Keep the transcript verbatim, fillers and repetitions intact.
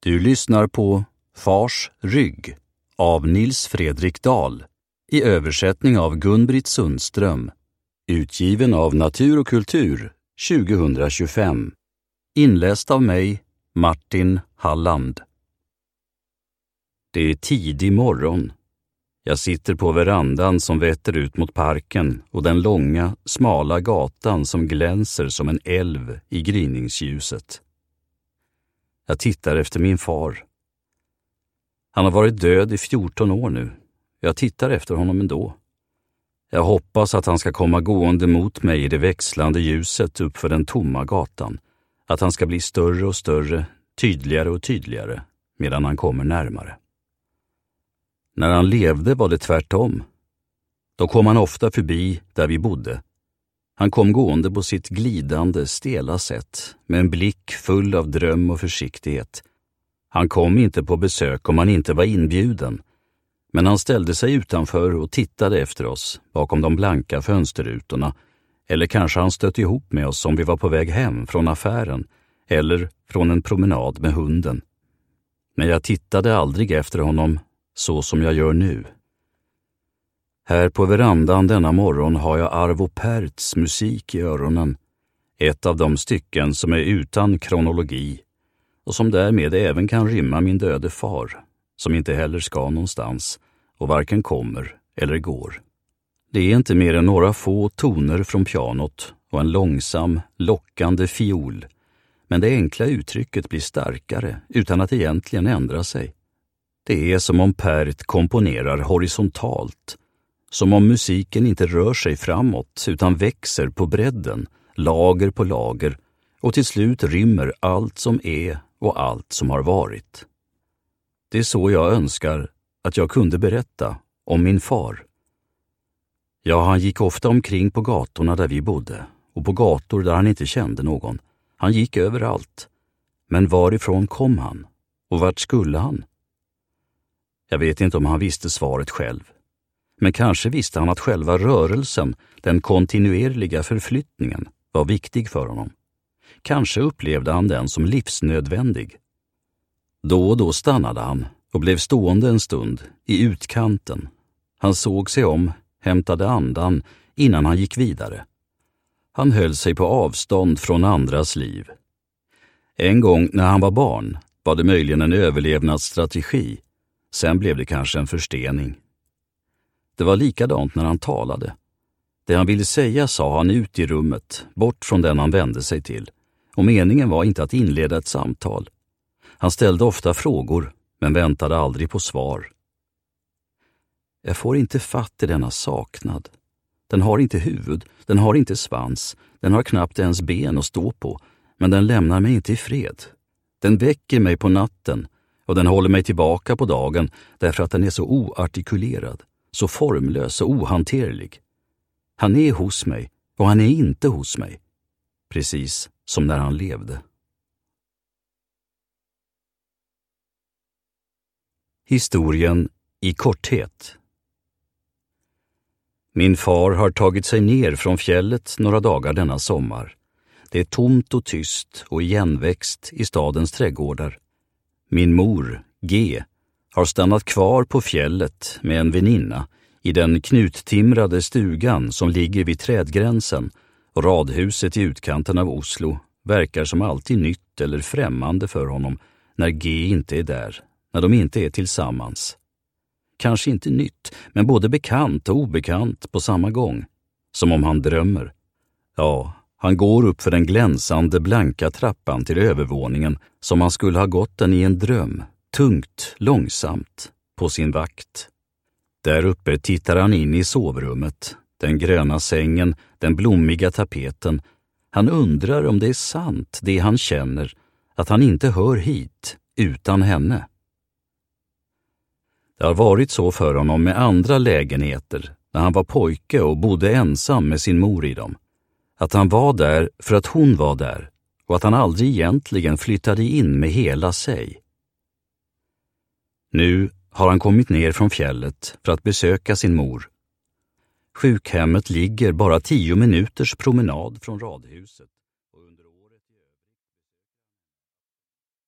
Du lyssnar på Fars rygg av Nils Fredrik Dahl i översättning av Gun-Britt Sundström, utgiven av Natur och kultur tjugohundratjugofem, inläst av mig, Martin Halland. Det är tidig morgon. Jag sitter på verandan som vetter ut mot parken och den långa, smala gatan som glänser som en älv i gryningsljuset. Jag tittar efter min far. Han har varit död i fjorton år nu. Jag tittar efter honom ändå. Jag hoppas att han ska komma gående mot mig i det växlande ljuset uppför den tomma gatan. Att han ska bli större och större, tydligare och tydligare, medan han kommer närmare. När han levde var det tvärtom. Då kom han ofta förbi där vi bodde. Han kom gående på sitt glidande, stela sätt, med en blick full av dröm och försiktighet. Han kom inte på besök om han inte var inbjuden, men han ställde sig utanför och tittade efter oss bakom de blanka fönsterrutorna, eller kanske han stötte ihop med oss om vi var på väg hem från affären eller från en promenad med hunden. Men jag tittade aldrig efter honom så som jag gör nu. Här på verandan denna morgon har jag Arvo Pärts musik i öronen, ett av de stycken som är utan kronologi och som därmed även kan rymma min döde far, som inte heller ska någonstans och varken kommer eller går. Det är inte mer än några få toner från pianot och en långsam, lockande fiol, men det enkla uttrycket blir starkare utan att egentligen ändra sig. Det är som om Pärt komponerar horisontalt, som om musiken inte rör sig framåt utan växer på bredden, lager på lager, och till slut rymmer allt som är och allt som har varit. Det är så jag önskar att jag kunde berätta om min far. Ja, han gick ofta omkring på gatorna där vi bodde och på gator där han inte kände någon. Han gick överallt. Men varifrån kom han? Och vart skulle han? Jag vet inte om han visste svaret själv. Men kanske visste han att själva rörelsen, den kontinuerliga förflyttningen, var viktig för honom. Kanske upplevde han den som livsnödvändig. Då och då stannade han och blev stående en stund i utkanten. Han såg sig om, hämtade andan innan han gick vidare. Han höll sig på avstånd från andras liv. En gång när han var barn var det möjligen en överlevnadsstrategi. Sen blev det kanske en förstening. Det var likadant när han talade. Det han ville säga sa han ut i rummet, bort från den han vände sig till. Och meningen var inte att inleda ett samtal. Han ställde ofta frågor, men väntade aldrig på svar. Jag får inte fatt i denna saknad. Den har inte huvud, den har inte svans, den har knappt ens ben att stå på, men den lämnar mig inte i fred. Den väcker mig på natten, och den håller mig tillbaka på dagen därför att den är så oartikulerad, så formlös och ohanterlig. Han är hos mig och han är inte hos mig, precis som när han levde. Historien i korthet. Min far har tagit sig ner från fjället några dagar denna sommar. Det är tomt och tyst och igenväxt i stadens trädgårdar. Min mor, G, har stannat kvar på fjället med en väninna i den knuttimrade stugan som ligger vid trädgränsen, och radhuset i utkanten av Oslo verkar som alltid nytt eller främmande för honom när G inte är där, när de inte är tillsammans. Kanske inte nytt, men både bekant och obekant på samma gång, som om han drömmer. Ja, han går upp för den glänsande blanka trappan till övervåningen som han skulle ha gått den i en dröm, tungt, långsamt, på sin vakt. Där uppe tittar han in i sovrummet, den gröna sängen, den blommiga tapeten. Han undrar om det är sant, det han känner, att han inte hör hit utan henne. Det har varit så för honom med andra lägenheter när han var pojke och bodde ensam med sin mor i dem. Att han var där för att hon var där och att han aldrig egentligen flyttade in med hela sig. Nu har han kommit ner från fjället för att besöka sin mor. Sjukhemmet ligger bara tio minuters promenad från radhuset.